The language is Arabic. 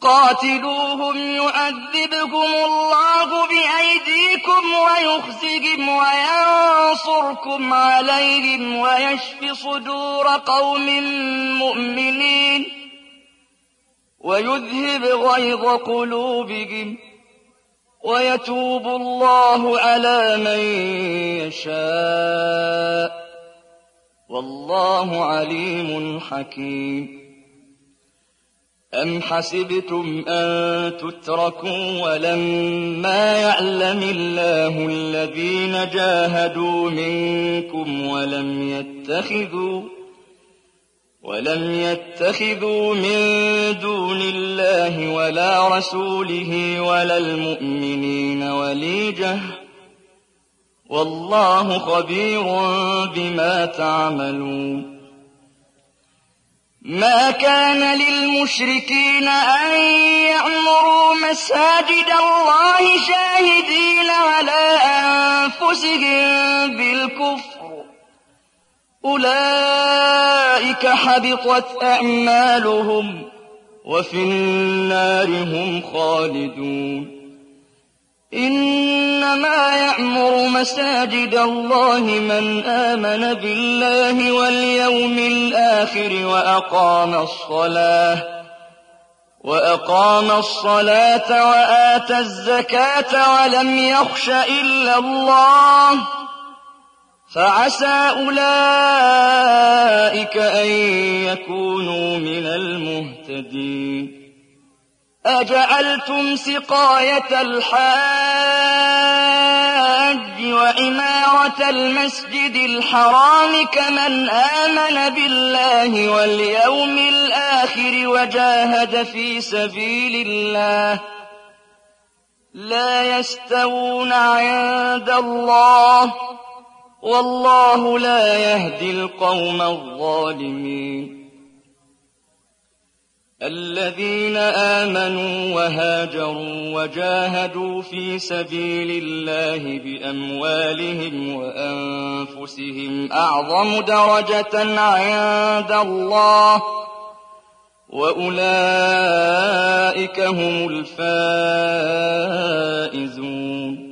قاتلوهم يعذبهم الله بأيديكم ويخزهم وينصركم عليهم ويشف صدور قوم مؤمنين ويذهب غيظ قلوبهم ويتوب الله على من يشاء والله عليم حكيم. أم حسبتم أن تتركوا ولما يعلم الله الذين جاهدوا منكم ولم يتخذوا من دون الله ولا رسوله ولا المؤمنين وليجة والله خبير بما تعملون. ما كان للمشركين أن يعمروا مساجد الله شاهدين على أنفسهم بالكفر أولئك حبطت أعمالهم وفي النار هم خالدون. إنما يعمر مساجد الله من آمن بالله واليوم الآخر وأقام الصلاة وآتى الزكاة ولم يخش إلا الله فعسى أولئك أن يكونوا من المهتدين. أجعلتم سقاية الحاج وعمارة المسجد الحرام كمن آمن بالله واليوم الآخر وجاهد في سبيل الله لا يستوون عند الله والله لا يهدي القوم الظالمين. الذين آمنوا وهاجروا وجاهدوا في سبيل الله بأموالهم وأنفسهم أعظم درجة عند الله وأولئك هم الفائزون.